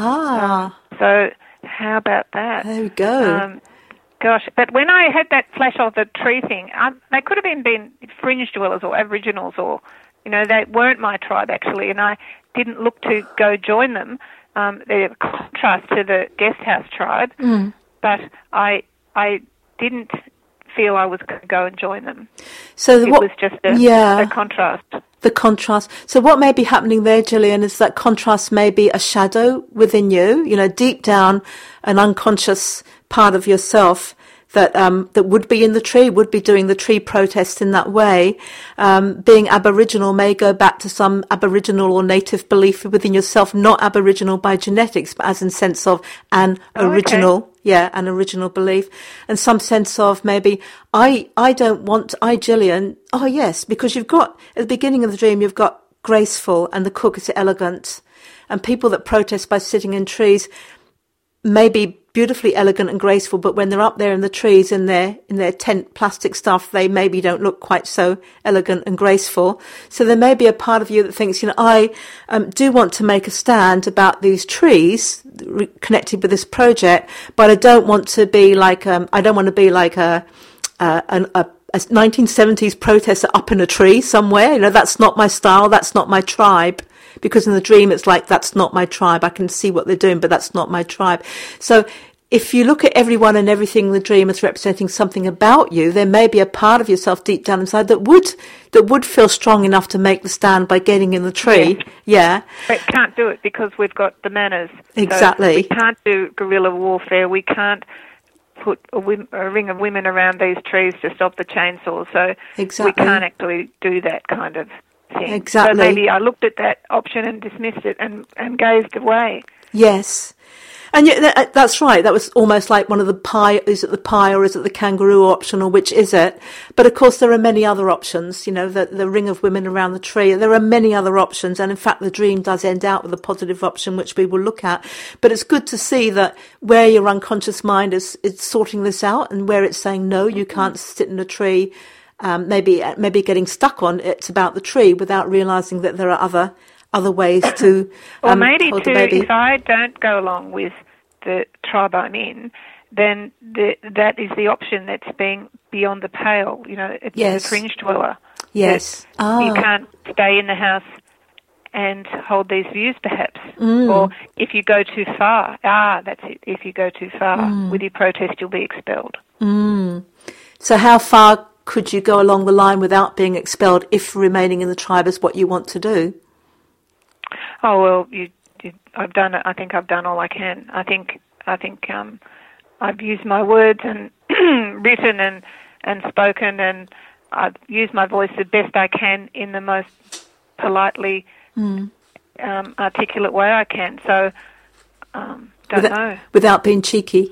S1: Ah.
S2: Um, so... How about that?
S1: There we go.
S2: Um, gosh, but when I had that flash of the tree thing, I, they could have been, been fringe dwellers or Aboriginals or, you know, they weren't my tribe actually, and I didn't look to go join them. Um, they're a contrast to the guest house tribe,
S1: mm.
S2: but I I didn't feel I was going to go and join them.
S1: So
S2: it
S1: what,
S2: was just a,
S1: yeah.
S2: a contrast.
S1: The contrast. So what may be happening there, Gillian, is that contrast may be a shadow within you, you know, deep down, an unconscious part of yourself that um, that would be in the tree, would be doing the tree protest in that way. Um, being Aboriginal may go back to some Aboriginal or native belief within yourself, not Aboriginal by genetics, but as in sense of an
S2: oh,
S1: original,
S2: okay.
S1: yeah, an original belief, and some sense of maybe, I, I don't want, I, Gillian, oh yes, because you've got, at the beginning of the dream, you've got graceful and the cook is elegant, and people that protest by sitting in trees may be beautifully elegant and graceful, but when they're up there in the trees in their in their tent plastic stuff, they maybe don't look quite so elegant and graceful. So there may be a part of you that thinks, you know, I um, do want to make a stand about these trees re- connected with this project, but I don't want to be like um, I don't want to be like a uh, an, a a nineteen seventies protester up in a tree somewhere. You know, that's not my style. That's not my tribe. Because in the dream, it's like, that's not my tribe. I can see what they're doing, but that's not my tribe. So if you look at everyone and everything in the dream as representing something about you, there may be a part of yourself deep down inside that would that would feel strong enough to make the stand by getting in the tree. Yeah. yeah.
S2: But can't do it because we've got the manners.
S1: Exactly.
S2: So we can't do guerrilla warfare. We can't put a, whim, a ring of women around these trees to stop the chainsaw. So
S1: exactly.
S2: we can't actually do that kind of thing.
S1: Exactly.
S2: So maybe I looked at that option and dismissed it and, and gazed away.
S1: Yes. And yeah, that's right. That was almost like one of the pie. Is it the pie or is it the kangaroo option, or which is it? But of course, there are many other options. You know, the, the ring of women around the tree. There are many other options. And in fact, the dream does end out with a positive option, which we will look at. But it's good to see that where your unconscious mind is, is sorting this out, and where it's saying, no, you can't sit in a tree. Um, maybe, maybe getting stuck on it's about the tree without realizing that there are other, other ways to,
S2: or
S1: um,
S2: maybe
S1: hold
S2: to,
S1: the baby.
S2: if I don't go along with the tribe I'm in, then the, that is the option that's being beyond the pale. You know, it's
S1: yes.
S2: a fringe dweller.
S1: Yes.
S2: Ah. You
S1: Oh.
S2: can't stay in the house and hold these views, perhaps.
S1: Mm.
S2: Or if you go too far, ah, that's it. If you go too far
S1: Mm.
S2: with your protest, you'll be expelled.
S1: Mm. So how far could you go along the line without being expelled if remaining in the tribe is what you want to do?
S2: Oh well, you, you, I've done. I think I've done all I can. I think. I think um, I've used my words and written and and spoken, and I've used my voice the best I can in the most politely
S1: mm.
S2: um, articulate way I can. So, um, don't
S1: without,
S2: know.
S1: Without being cheeky.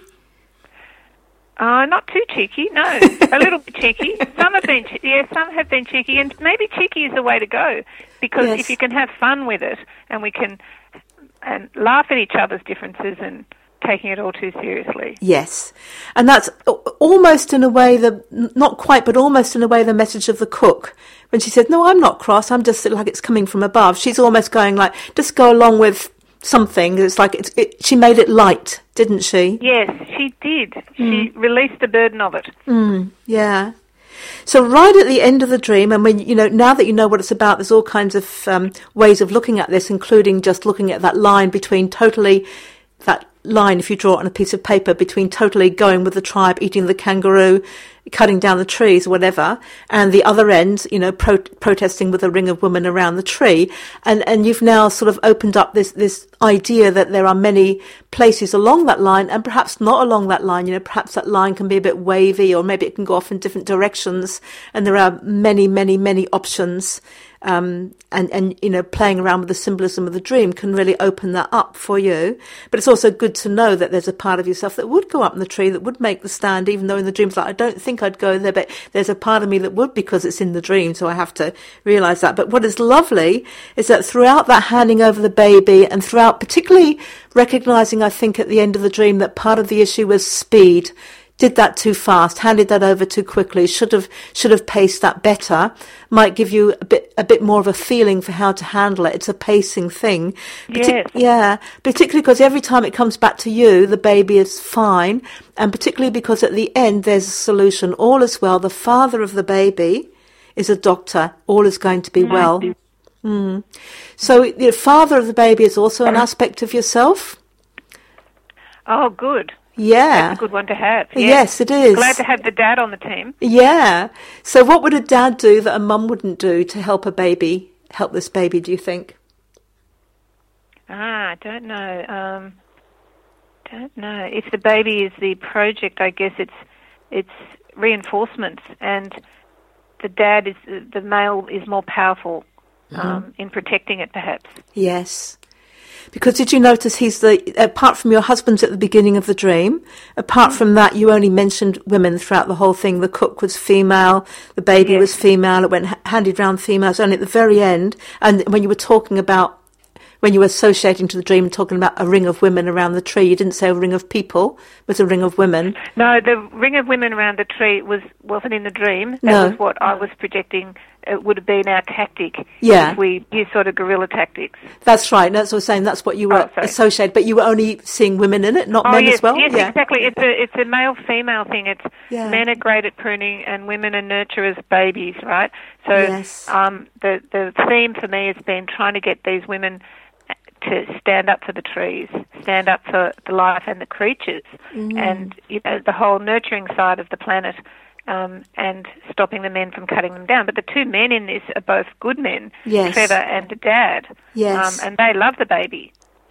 S2: Uh, not too cheeky, no. A little bit cheeky. Some have been, che- yeah, some have been cheeky, and maybe cheeky is the way to go, because
S1: yes.
S2: if you can have fun with it, and we can and laugh at each other's differences and taking it all too seriously.
S1: Yes, and that's almost in a way the not quite, but almost in a way the message of the cook when she said, "No, I'm not cross. I'm just like it's coming from above." She's almost going like, "Just go along with something." It's like it's, it, she made it light, didn't she?
S2: Yes, she did. Mm. She released the burden of it.
S1: Mm, yeah. So right at the end of the dream, and when you know, now that you know what it's about, there's all kinds of um, ways of looking at this, including just looking at that line between totally, that line, if you draw it on a piece of paper, between totally going with the tribe, eating the kangaroo, cutting down the trees or whatever, and the other end, you know, pro- protesting with a ring of women around the tree. And, and you've now sort of opened up this, this idea that there are many places along that line and perhaps not along that line. You know, perhaps that line can be a bit wavy, or maybe it can go off in different directions. And there are many, many, many options. Um, and, and, you know, playing around with the symbolism of the dream can really open that up for you. But it's also good to know that there's a part of yourself that would go up in the tree, that would make the stand, even though in the dream's like, I don't think I'd go there, but there's a part of me that would, because it's in the dream. So I have to realize that. But what is lovely is that throughout that handing over the baby, and throughout particularly recognizing, I think, at the end of the dream, that part of the issue was speed. Did that too fast, handed that over too quickly, should have should have paced that better, might give you a bit a bit more of a feeling for how to handle it. It's a pacing thing.
S2: Yes.
S1: Yeah, particularly because every time it comes back to you, the baby is fine, and particularly because at the end there's a solution. All is well. The father of the baby is a doctor. All is going to be well. Mm. So the father of the baby is also an aspect of yourself?
S2: Oh, good.
S1: Yeah.
S2: That's a good one to have. Yes.
S1: Yes, it is.
S2: Glad to have the dad on the team.
S1: Yeah. So what would a dad do that a mum wouldn't do to help a baby, help this baby, do you think?
S2: Ah, I don't know. Um, don't know. If the baby is the project, I guess it's it's reinforcements, and the dad is, the male is more powerful um, mm-hmm. in protecting it, perhaps.
S1: Yes. Because did you notice he's the, apart from your husband's at the beginning of the dream, apart mm. from that, you only mentioned women throughout the whole thing. The cook was female, the baby yes. was female, it went handed round females, only at the very end. And when you were talking about, when you were associating to the dream, talking about a ring of women around the tree, you didn't say a ring of people, it was a ring of women.
S2: No, the ring of women around the tree was, wasn't in the dream. That
S1: no.
S2: was what I was projecting. It would have been our tactic.
S1: Yeah.
S2: If we use sort of guerrilla tactics.
S1: That's right. That's what I was saying. That's what you were
S2: oh,
S1: associated, but you were only seeing women in it, not
S2: oh,
S1: men
S2: yes,
S1: as well?
S2: Yes,
S1: yeah.
S2: exactly. It's a it's a male-female thing. It's
S1: yeah.
S2: men are great at pruning and women are nurturers, babies, right? So
S1: yes.
S2: um, the, the theme for me has been trying to get these women to stand up for the trees, stand up for the life and the creatures, mm. and you know the whole nurturing side of the planet. Um, and stopping the men from cutting them down. But the two men in this are both good men,
S1: yes.
S2: Trevor and the dad.
S1: Yes.
S2: Um, and they love the baby.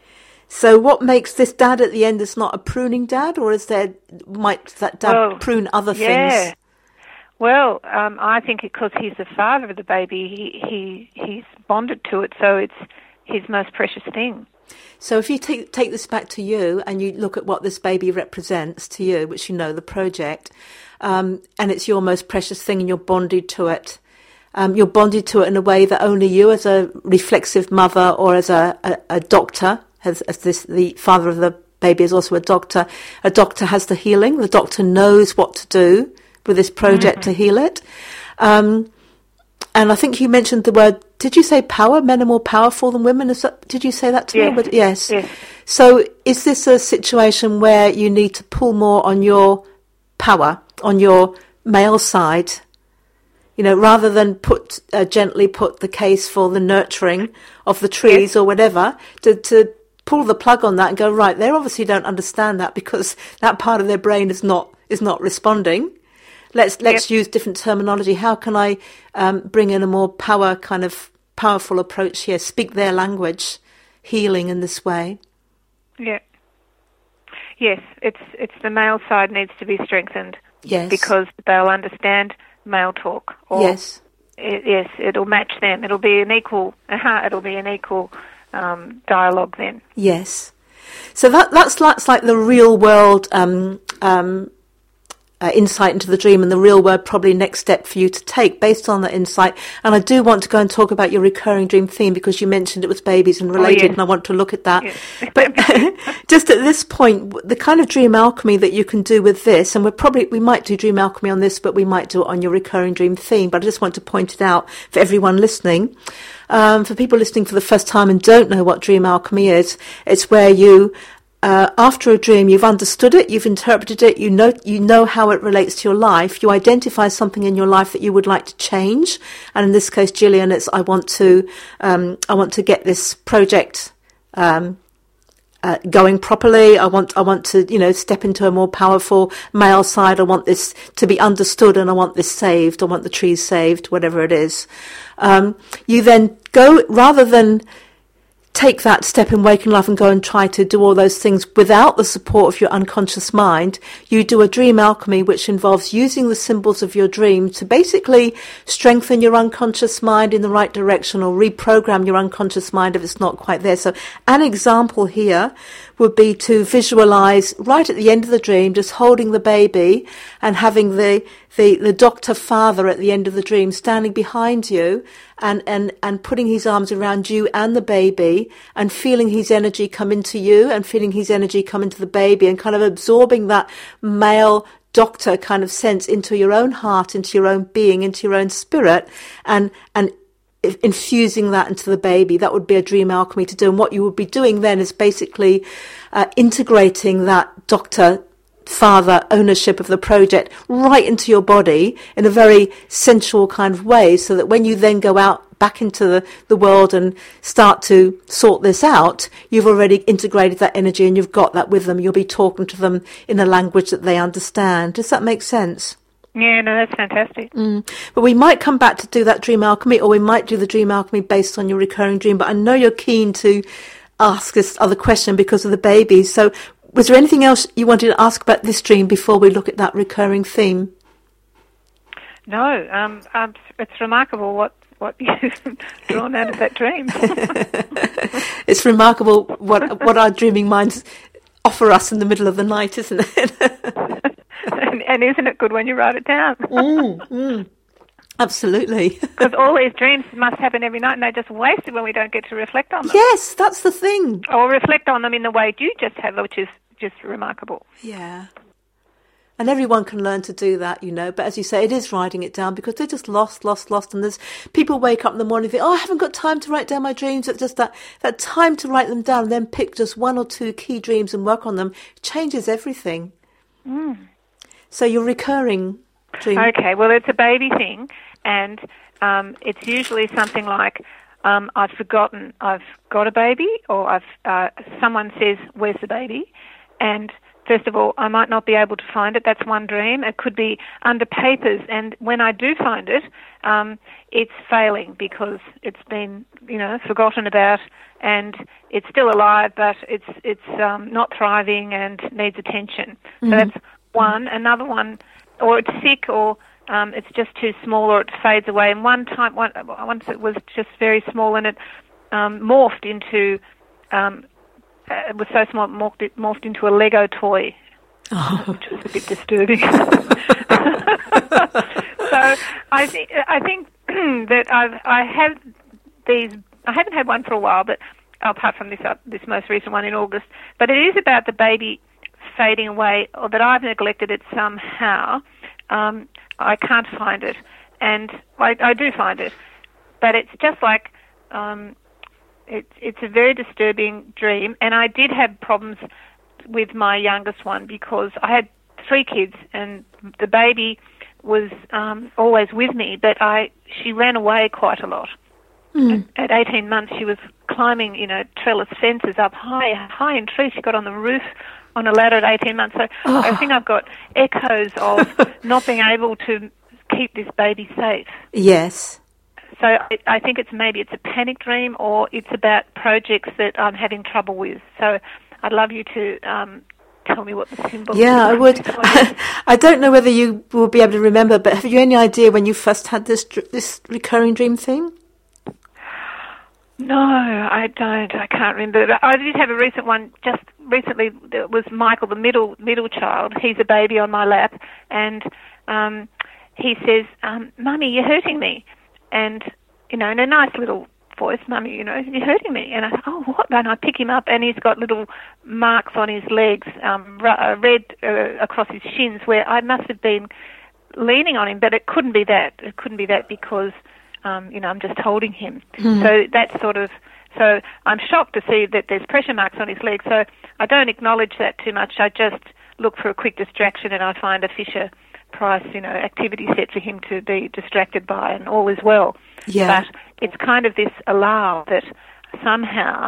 S1: So what makes this dad at the end is not a pruning dad, or is there, might that dad
S2: well,
S1: prune other
S2: yeah.
S1: things?
S2: Well, um, I think because he's the father of the baby, he, he he's bonded to it, so it's his most precious thing.
S1: So if you take take this back to you and you look at what this baby represents to you, which you know, the project, um, and it's your most precious thing and you're bonded to it, um, you're bonded to it in a way that only you as a reflexive mother or as a, a, a doctor, as, as this the father of the baby is also a doctor, a doctor has the healing, the doctor knows what to do with this project mm-hmm. to heal it. Um, and I think you mentioned the word, did you say power? Men are more powerful than women? Is that, did you say that to
S2: yes.
S1: me? Yes.
S2: yes.
S1: So is this a situation where you need to pull more on your power, on your male side, you know, rather than put uh, gently put the case for the nurturing of the trees yes. or whatever, to, to pull the plug on that and go, right, they obviously don't understand that because that part of their brain is not is not responding. Let's let's yep. use different terminology. How can I um, bring in a more power kind of powerful approach here? Speak their language, healing in this way.
S2: Yeah. Yes, it's it's the male side needs to be strengthened.
S1: Yes.
S2: Because they'll understand male talk. Or
S1: yes.
S2: It, yes, it'll match them. It'll be an equal. Uh, it'll be an equal um, dialogue then.
S1: Yes. So that that's like, that's like the real world. Um, um, Uh, insight into the dream, and the real world probably next step for you to take based on that insight. And I do want to go and talk about your recurring dream theme because you mentioned it was babies and related, oh, yes. and I want to look at that. Yes. But just at this point, the kind of dream alchemy that you can do with this, and we're probably we might do dream alchemy on this, but we might do it on your recurring dream theme. But I just want to point it out for everyone listening. Um, for people listening for the first time and don't know what dream alchemy is, it's where you Uh, after a dream, you've understood it, you've interpreted it, you know you know how it relates to your life, you identify something in your life that you would like to change, and in this case, Gillian, it's I want to um, I want to get this project um, uh, going properly. I want, I want to, you know, step into a more powerful male side. I want this to be understood, and I want this saved. I want the trees saved, whatever it is. Um, you then go, rather than take that step in waking life and go and try to do all those things without the support of your unconscious mind, you do a dream alchemy, which involves using the symbols of your dream to basically strengthen your unconscious mind in the right direction, or reprogram your unconscious mind if it's not quite there. So an example here would be to visualize right at the end of the dream, just holding the baby and having the, the, the doctor father at the end of the dream standing behind you and, and, and putting his arms around you and the baby, and feeling his energy come into you and feeling his energy come into the baby, and kind of absorbing that male doctor kind of sense into your own heart, into your own being, into your own spirit, and, and infusing that into the baby. That would be a dream alchemy to do. And what you would be doing then is basically uh, integrating that doctor father ownership of the project right into your body in a very sensual kind of way, so that when you then go out back into the, the world and start to sort this out, you've already integrated that energy and you've got that with them. You'll be talking to them in a language that they understand. Does that make sense?
S2: Yeah, no, that's fantastic.
S1: Mm. But we might come back to do that dream alchemy, or we might do the dream alchemy based on your recurring dream. But I know you're keen to ask this other question because of the baby. So was there anything else you wanted to ask about this dream before we look at that recurring theme?
S2: No, um, um, it's remarkable what, what you've drawn out of that dream.
S1: It's remarkable what what our dreaming minds offer us in the middle of the night, isn't it?
S2: and, and isn't it good when you write it down?
S1: mm, mm. Absolutely.
S2: Because all these dreams must happen every night, and they're just wasted when we don't get to reflect on them.
S1: Yes, that's the thing.
S2: Or reflect on them in the way you just have, which is just remarkable.
S1: Yeah. And everyone can learn to do that, you know. But as you say, it is writing it down, because they're just lost, lost, lost. And there's people wake up in the morning and think, oh, I haven't got time to write down my dreams. It's just that, that time to write them down, and then pick just one or two key dreams and work on them changes everything.
S2: Mm.
S1: So your recurring dream.
S2: Okay, well, it's a baby thing. And um, it's usually something like, um, I've forgotten I've got a baby, or I've uh, someone says, where's the baby? And first of all, I might not be able to find it. That's one dream. It could be under papers, and when I do find it, um, it's failing because it's been, you know, forgotten about, and it's still alive, but it's it's um, not thriving and needs attention. Mm-hmm. So that's one. Another one, or it's sick, or um, it's just too small, or it fades away. And one time, one, once it was just very small, and it um, morphed into. Um, Uh, it was so small, it morphed, it morphed into a Lego toy, oh. which was a bit disturbing. So I think I think that I've I have these. I haven't had one for a while, but apart from this uh, this most recent one in August. But it is about the baby fading away, or that I've neglected it somehow. Um, I can't find it, and I, I do find it, but it's just like. Um, It's it's a very disturbing dream, and I did have problems with my youngest one because I had three kids, and the baby was um, always with me, but I she ran away quite a lot. Mm. At, at eighteen months, she was climbing, you know, trellis fences up high, high in trees. She got on the roof on a ladder at eighteen months. So oh. I think I've got echoes of not being able to keep this baby safe.
S1: Yes.
S2: So I think it's maybe it's a panic dream, or it's about projects that I'm having trouble with. So I'd love you to um, tell me what the symbol
S1: yeah,
S2: is.
S1: Yeah, I would. I don't know whether you will be able to remember, but have you any idea when you first had this this recurring dream thing?
S2: No, I don't. I can't remember. I did have a recent one just recently. It was Michael, the middle middle child. He's a baby on my lap, and um, he says, um, "Mummy, you're hurting me." And, you know, in a nice little voice, Mummy, you know, you're hurting me. And I thought, oh, what? And I pick him up, and he's got little marks on his legs, um, red uh, across his shins, where I must have been leaning on him, but it couldn't be that. It couldn't be that because, um, you know, I'm just holding him. Mm. So that's sort of, so I'm shocked to see that there's pressure marks on his legs. So I don't acknowledge that too much. I just look for a quick distraction, and I find a Fisher Price, you know, activity set for him to be distracted by, and all is well.
S1: Yeah.
S2: But it's kind of this alarm that somehow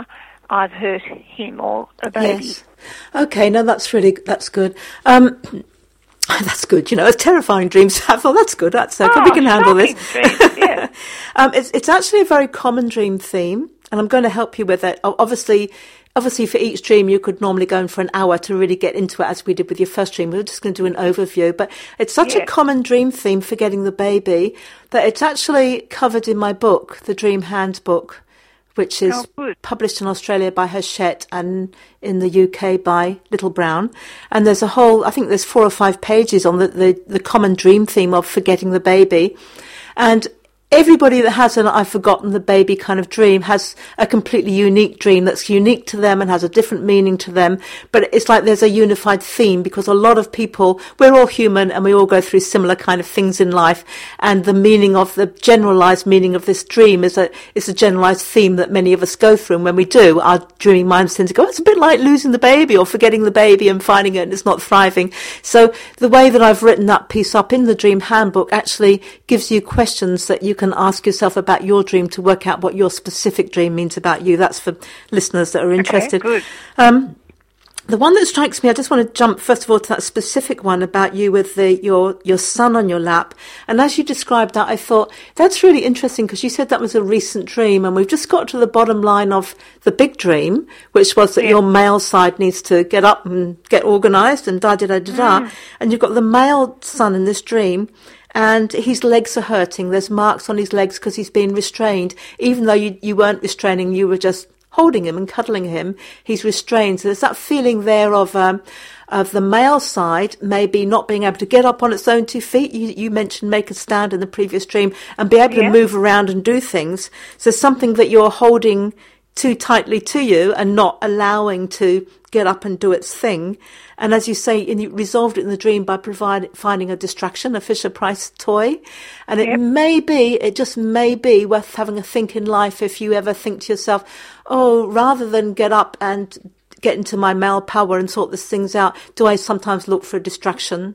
S2: I've hurt him or a baby.
S1: Yes. Okay, no, that's really, that's good. Um, that's good. You know, it's terrifying dreams to have. Oh, that's good. That's okay.
S2: Oh,
S1: We can handle this.
S2: dreams, yeah.
S1: um, it's, it's actually a very common dream theme, and I'm going to help you with it. Obviously, obviously for each dream, you could normally go in for an hour to really get into it, as we did with your first dream. We're just going to do an overview, but it's such
S2: yeah.
S1: a common dream theme, forgetting the baby, that it's actually covered in my book, The Dream Handbook, which is
S2: oh,
S1: published in Australia by Hachette and in the U K by Little Brown. And there's a whole, I think there's four or five pages on the, the, the common dream theme of forgetting the baby. And everybody that has an I've forgotten the baby kind of dream has a completely unique dream that's unique to them and has a different meaning to them. But it's like there's a unified theme, because a lot of people, we're all human and we all go through similar kind of things in life. And the meaning of the generalized meaning of this dream is a, is a generalized theme that many of us go through. And when we do, our dreaming minds tend to go, it's a bit like losing the baby or forgetting the baby and finding it and it's not thriving. So the way that I've written that piece up in the Dream Handbook actually gives you questions that you can ask yourself about your dream to work out what your specific dream means about you. That's for listeners that are interested.
S2: Okay, good.
S1: Um, the one that strikes me, I just want to jump first of all to that specific one about you with the, your your son on your lap. And as you described that, I thought that's really interesting, because you said that was a recent dream, and we've just got to the bottom line of the big dream, which was that yeah. your male side needs to get up and get organised and da da da da da. Mm. And you've got the male son in this dream, and his legs are hurting. There's marks on his legs because he's been restrained. Even though you, you weren't restraining, you were just holding him and cuddling him. He's restrained. So there's that feeling there of um, of the male side maybe not being able to get up on its own two feet. You, you mentioned make a stand in the previous dream and be able yeah. to move around and do things. So something that you're holding too tightly to you and not allowing to get up and do its thing. And as you say, and you resolved it in the dream by provide, finding a distraction, a Fisher-Price toy. And it yep. may be, it just may be worth having a think in life if you ever think to yourself, oh, rather than get up and get into my male power and sort these things out, do I sometimes look for a distraction?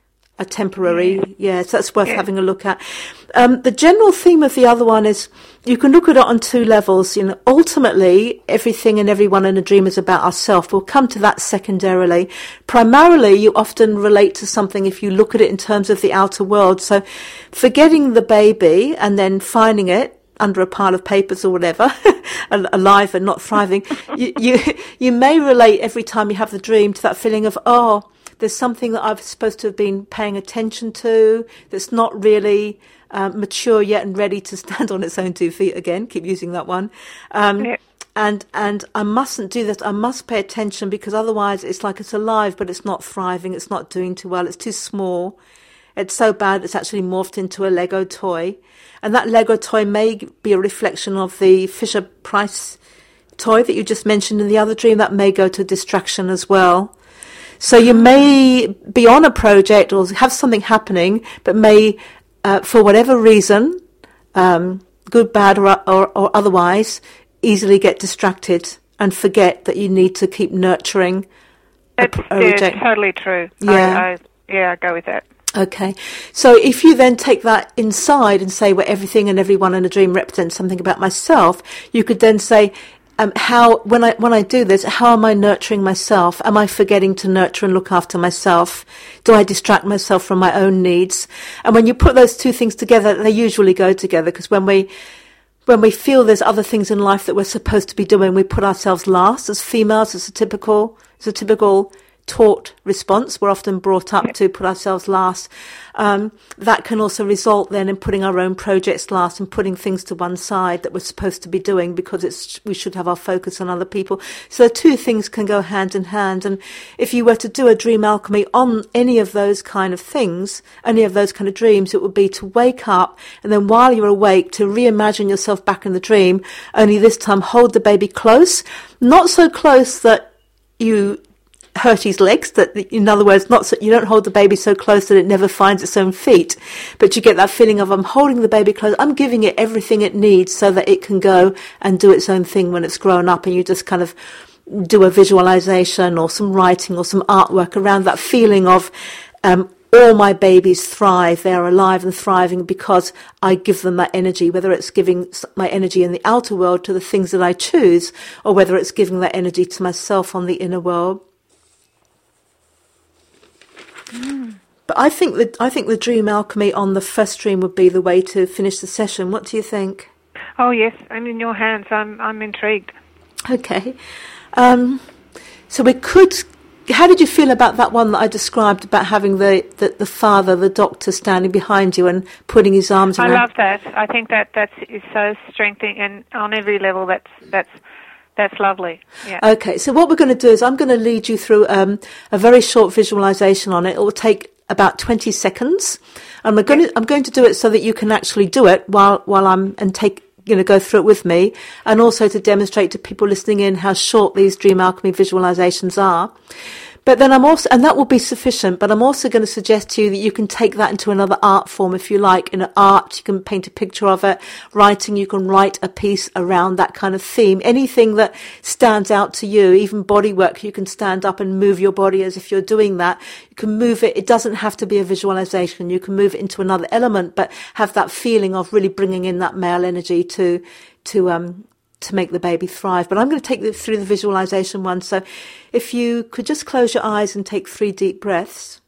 S1: A temporary, yes, yeah, so that's worth yeah. having a look at. Um, the general theme of the other one is you can look at it on two levels. You know, ultimately, everything and everyone in a dream is about ourselves. We'll come to that secondarily. Primarily, you often relate to something if you look at it in terms of the outer world. So, forgetting the baby and then finding it under a pile of papers or whatever, alive and not thriving, you, you you may relate every time you have the dream to that feeling of, oh, there's something that I'm supposed to have been paying attention to that's not really uh, mature yet and ready to stand on its own two feet again. Keep using that one. Um, yeah. And and I mustn't do that. I must pay attention, because otherwise it's like it's alive, but it's not thriving. It's not doing too well. It's too small. It's so bad it's actually morphed into a Lego toy. And that Lego toy may be a reflection of the Fisher-Price toy that you just mentioned in the other dream. That may go to distraction as well. So you may be on a project or have something happening, but may, uh, for whatever reason, um, good, bad, or, or, or otherwise, easily get distracted and forget that you need to keep nurturing a
S2: That's,
S1: project.
S2: Yeah, totally true.
S1: Yeah.
S2: I, I, yeah, I go with that.
S1: Okay. So if you then take that inside and say, well, everything and everyone in a dream represents something about myself, you could then say, Um, how, when I, when I do this, how am I nurturing myself? Am I forgetting to nurture and look after myself? Do I distract myself from my own needs? And when you put those two things together, they usually go together, because when we, when we feel there's other things in life that we're supposed to be doing, we put ourselves last. As females, it's a typical, it's a typical taught response. We're often brought up to put ourselves last. Um, that can also result then in putting our own projects last and putting things to one side that we're supposed to be doing, because it's we should have our focus on other people. So the two things can go hand in hand. And if you were to do a dream alchemy on any of those kind of things, any of those kind of dreams, it would be to wake up, and then while you're awake, to reimagine yourself back in the dream, only this time hold the baby close, not so close that you hurt his legs, that in other words, not so, you don't hold the baby so close that it never finds its own feet, but you get that feeling of, I'm holding the baby close, I'm giving it everything it needs so that it can go and do its own thing when it's grown up. And you just kind of do a visualization or some writing or some artwork around that feeling of um, all my babies thrive. They are alive and thriving because I give them that energy, whether it's giving my energy in the outer world to the things that I choose, or whether it's giving that energy to myself on the inner world. Mm. But I think that I think the dream alchemy on the first dream would be the way to finish the session. What do you think?
S2: Oh yes, I'm in your hands. I'm I'm intrigued.
S1: Okay, um, so we could. How did you feel about that one that I described about having the, the, the father, the doctor, standing behind you and putting his arms around?
S2: I love that. I think that that is so strengthening, and on every level, that's that's that's lovely. Yeah.
S1: Okay, so what we're going to do is I'm going to lead you through um, a very short visualization on it. It will take about twenty seconds, and we're going to, I'm going to do it so that you can actually do it while while I'm and take. You know, go through it with me, and also to demonstrate to people listening in how short these dream alchemy visualizations are. But then I'm also, and that will be sufficient, but I'm also going to suggest to you that you can take that into another art form if you like. In art, you can paint a picture of it. Writing, you can write a piece around that kind of theme. Anything that stands out to you, even body work, you can stand up and move your body as if you're doing that. You can move it. It doesn't have to be a visualization. You can move it into another element, but have that feeling of really bringing in that male energy to, to, um, to make the baby thrive. But I'm going to take you through the visualization one. So if you could just close your eyes and take three deep breaths.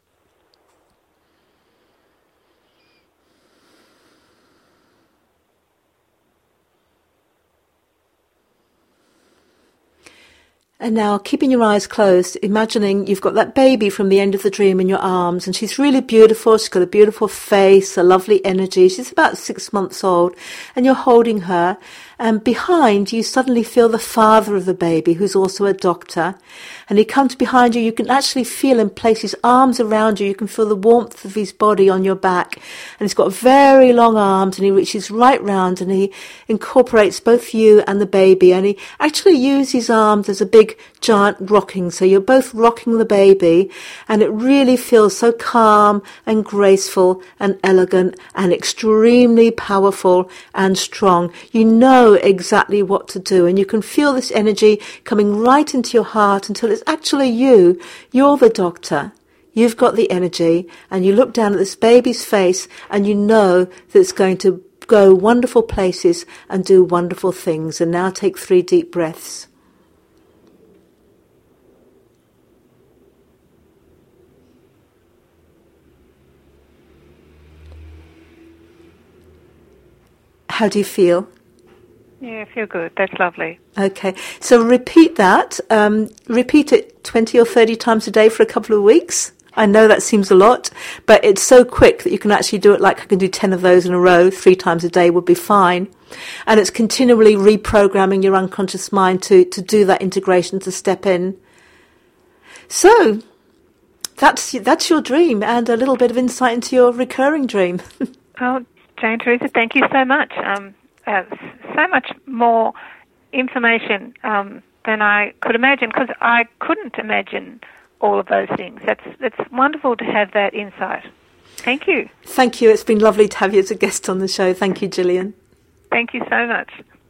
S1: And now, keeping your eyes closed, imagining you've got that baby from the end of the dream in your arms, and she's really beautiful. She's got a beautiful face, a lovely energy. She's about six months old, and you're holding her. And behind, you suddenly feel the father of the baby, who's also a doctor. And he comes behind you. You can actually feel him place his arms around you. You can feel the warmth of his body on your back. And he's got very long arms, and he reaches right round, and he incorporates both you and the baby. And he actually uses his arms as a big giant rocking. So you're both rocking the baby, and it really feels so calm and graceful and elegant and extremely powerful and strong. You know exactly what to do, and you can feel this energy coming right into your heart until it's actually you. You're the doctor. You've got the energy, and you look down at this baby's face, and you know that it's going to go wonderful places and do wonderful things. And now take three deep breaths. How do you feel?
S2: Yeah, I feel good. That's lovely.
S1: Okay, so repeat that. Um, repeat it twenty or thirty times a day for a couple of weeks. I know that seems a lot, but it's so quick that you can actually do it like I can do ten of those in a row, three times a day would be fine. And it's continually reprogramming your unconscious mind to, to do that integration, to step in. So that's that's your dream, and a little bit of insight into your recurring dream.
S2: Oh, Jane Theresa, thank you so much. Um, uh, so much more information um, than I could imagine, because I couldn't imagine all of those things. That's it's wonderful to have that insight. Thank you.
S1: Thank you. It's been lovely to have you as a guest on the show. Thank you, Gillian.
S2: Thank you so much.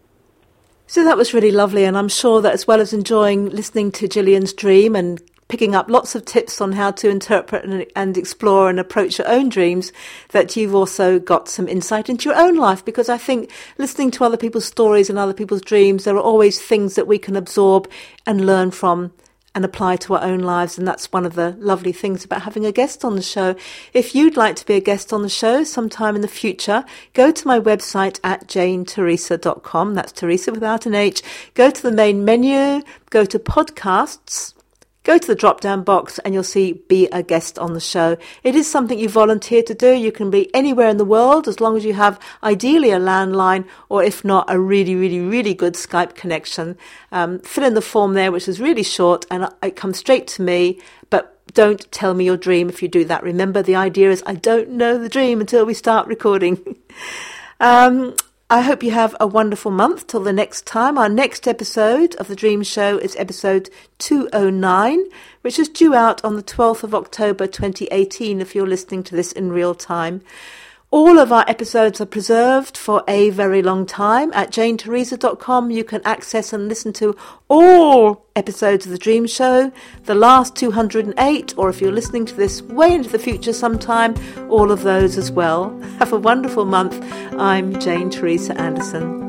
S1: So that was really lovely, and I'm sure that as well as enjoying listening to Gillian's dream and picking up lots of tips on how to interpret and, and explore and approach your own dreams, that you've also got some insight into your own life, because I think listening to other people's stories and other people's dreams, there are always things that we can absorb and learn from and apply to our own lives, and that's one of the lovely things about having a guest on the show. If you'd like to be a guest on the show sometime in the future, go to my website at jane theresa dot com. That's Theresa without an H. Go to the main menu, go to podcasts, go to the drop-down box, and you'll see Be a Guest on the Show. It is something you volunteer to do. You can be anywhere in the world as long as you have ideally a landline, or if not, a really, really, really good Skype connection. Um, fill in the form there, which is really short, and it comes straight to me. But don't tell me your dream if you do that. Remember, the idea is I don't know the dream until we start recording. um... I hope you have a wonderful month till the next time. Our next episode of The Dream Show is episode two oh nine, which is due out on the twelfth of October twenty eighteen, if you're listening to this in real time. All of our episodes are preserved for a very long time. At jane teresa dot com you can access and listen to all episodes of The Dream Show, the last two hundred eight, or if you're listening to this way into the future sometime, all of those as well. Have a wonderful month. I'm Jane Teresa Anderson.